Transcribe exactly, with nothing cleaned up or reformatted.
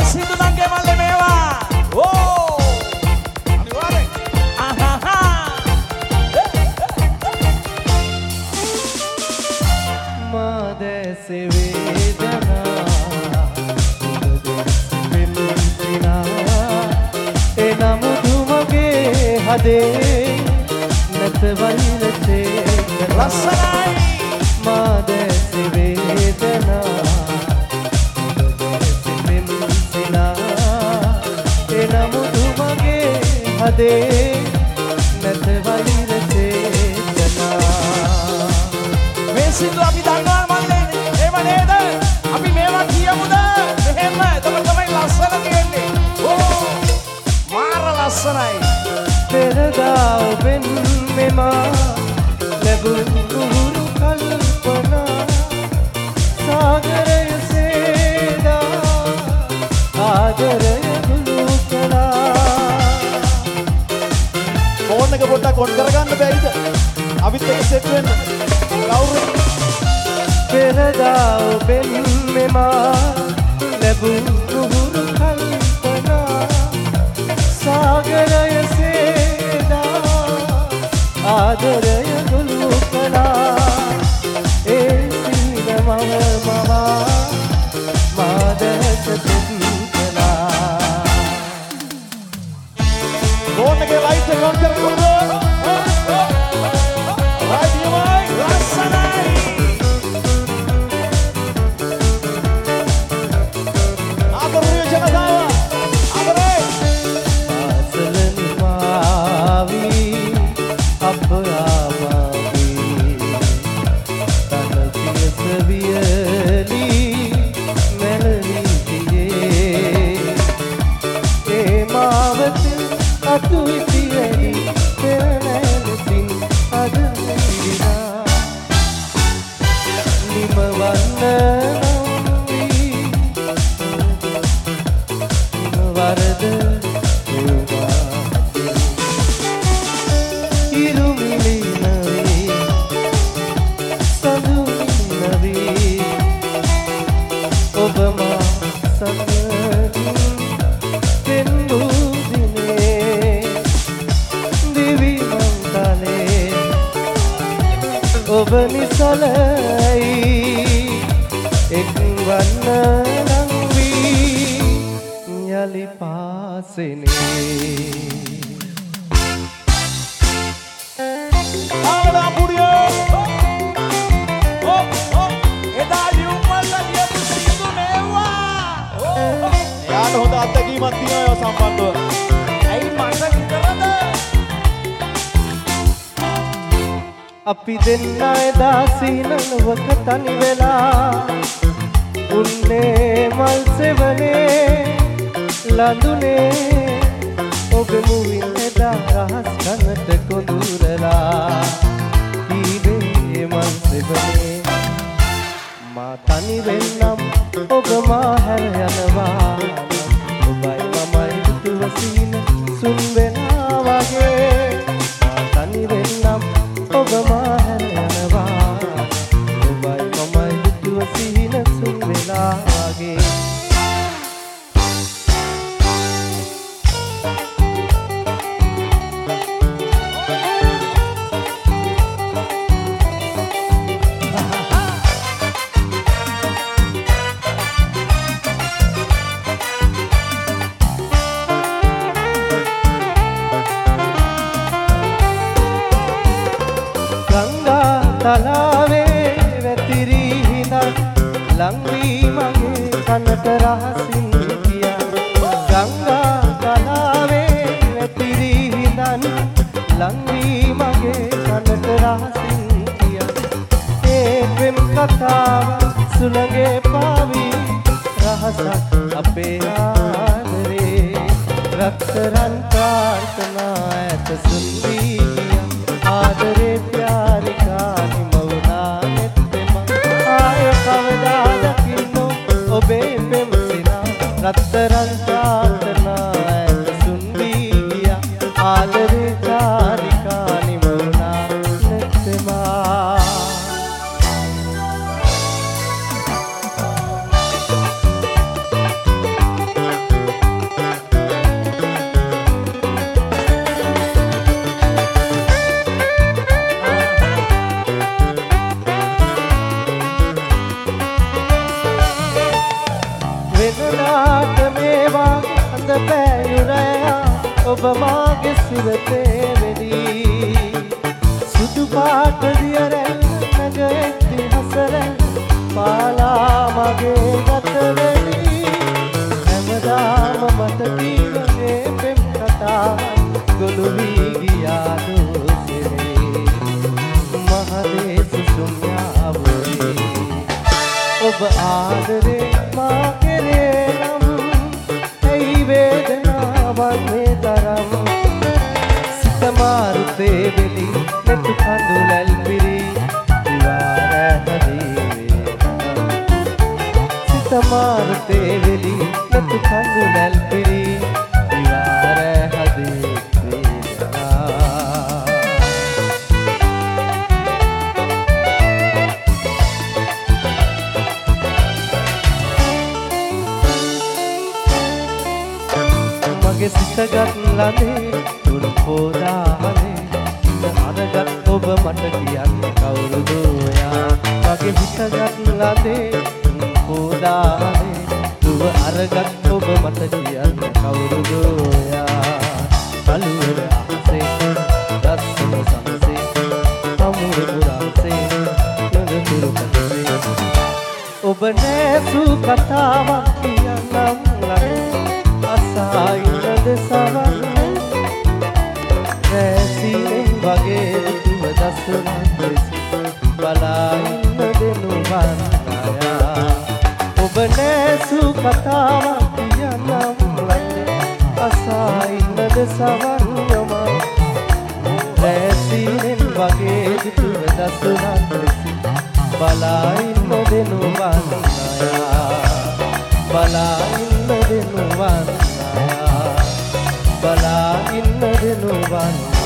සිදු නංගේ මල්ලේ මේවා. ඕ. අනිවාර්යෙන්. ආහා. මාදසේ වේදනා හදේ නැත වෛරසේ ලස්සනයි මාදැසි වේදනා සිනා එනමුදු මගේ හදේ නැත වෛරසේ ජනා මේ සින්දු අපි දන්නවා මල්ලේ එහෙම නේද අපි මේවා කියමුද එහෙම එතකොට තමයි ලස්සන තියෙන්නේ ඕ මාර ලස්සනයි පෙරදා ඔබෙන් මෙමා ලැබුණු කල්පනා සාගරය සේදා ආදරය ගුළු කළා ෆෝන් එක පොඩ්ඩක් ඔන් කරගන්න බැරිද? අපිත් එක්ක සෙට් වෙන්න. කවුරුත් පෙරදා ඔබෙන් මෙමා ලැබුණු කල්පනා සාගරය ආදරය ගුළු කළා ඒ සීන මම මවා මාදැස තුන් කළා ෆෝන් එකේ ලයිට් එක ඔන් කරගන්න. රාජ්‍යමයි ලස්සනයි. ආදරය ජනතාව ආදරේ ආසලන් මාවි අපරාමාවි තනතියස වියලි මෙලවිතියේ ඒ මාවතින් අතු ඉතිවැඩි පෙරනැලසින් අද නැගිලා නිමවන්න නොවී වරද ඔබ නිසලයි එක්වන්න නම් වී යලි පාසෙනේ ආවලා පුඩියෝ ඕ ඕ එදා ලියුම්වල ලියපු සින්දු මේවා ඕ යාට හොඳ අත්දැකීමක් තියෙනවා ඒවා සම්බන්ධව. ඇයි මට විතරද අපි දෙන්න එදා සීනලවක තනි වෙලා උන්නේ මල් සෙවනේ ලඳුනේ ඔබ මුවින් එදා රහස් කනට කොඳුරලා ඊබේ මල් සෙවනේ මා තනි වෙන්නම් ඔබ මා හැර යනවා ඔබයි මමයි දුව සීන සුන් වෙනා වගේ මා තනි වෙන්නම් ඔබ මා හැර යනවා ඔබයි මමයි දුව සීන සුන් වෙනා වගේ තලාවේ වැතිරි හිඳන් ලංවී මගේ කනට රහසින් කියා ගංගා තලාවේ වැතිරි හිඳන් ලංවී මගේ කනට රහසින් කියා ඒ ප්‍රේම කතාව සුළඟේ පාවි රහසක් අපේ ආදරේ රත්තරන් ප්‍රාර්ථනා ඇත සුන්දී ආදරේ प्यारी कानी मौना नेत्तेमा आय कवदा दकिनो ओबे पेमसिना रत्තරන් प्रार्थना ඇත සුන්දීයා ආදරේ प्यारी कानी मौना नेत्तेमा පෑයුරයා ඔබ මාගේ සිවතේ වෙලි සුදු පාට දියරැල් නැගෙද්දි හසරැල් පාලා මගේ ගත වෙලි හැමදාම මට කීවගේ පෙම් කතා ගොළු වී ගියා දෝසේ මහදේශ සුම්යාවුවේ ඔබ ආදරේ මා කෙරේ නම් ඇයි වේදනාවක් මේ තරම් සිත මාරුතේ වෙලි නැතු කඳුලැල් පිරි දිවාර හැදී සිත මාරුතේ වෙලි නැතු කඳුලැල් පිරි දිවාර හැදී මගේ සිතගත් ලනේ තුන් පොදාහනේ අරගත් ඔබ මට කියන්නේ කවුරුද ඔයා මගේ හිතගත් ලනේ තුන් පොදාහනේ දුව අරගත් ඔබ මට කියන්නේ කවුරුද ඔයා කලුවර අහසේ දස්සන සමසේ අමුර පුරාසේ නගතුරු කටේ ඔබ නෑසු කතාවක් කියන්නම් ලනේ අසායිනද සවන් රැසියෙන් වගේ දුව දසුනක් ලෙස බලාඉන්න දෙනු වන්නායා ඔබ නෑසු කතාවක් කියන්නම් ලන්නේ අසායිනද සවන් යම රැසියෙන් වගේ දුව දසුනක් ලෙස බලාඉන්න දෙනු වන්නායා බලාඉන්න දෙනු වන්නායා බලා ඉන්න දෙනුවන්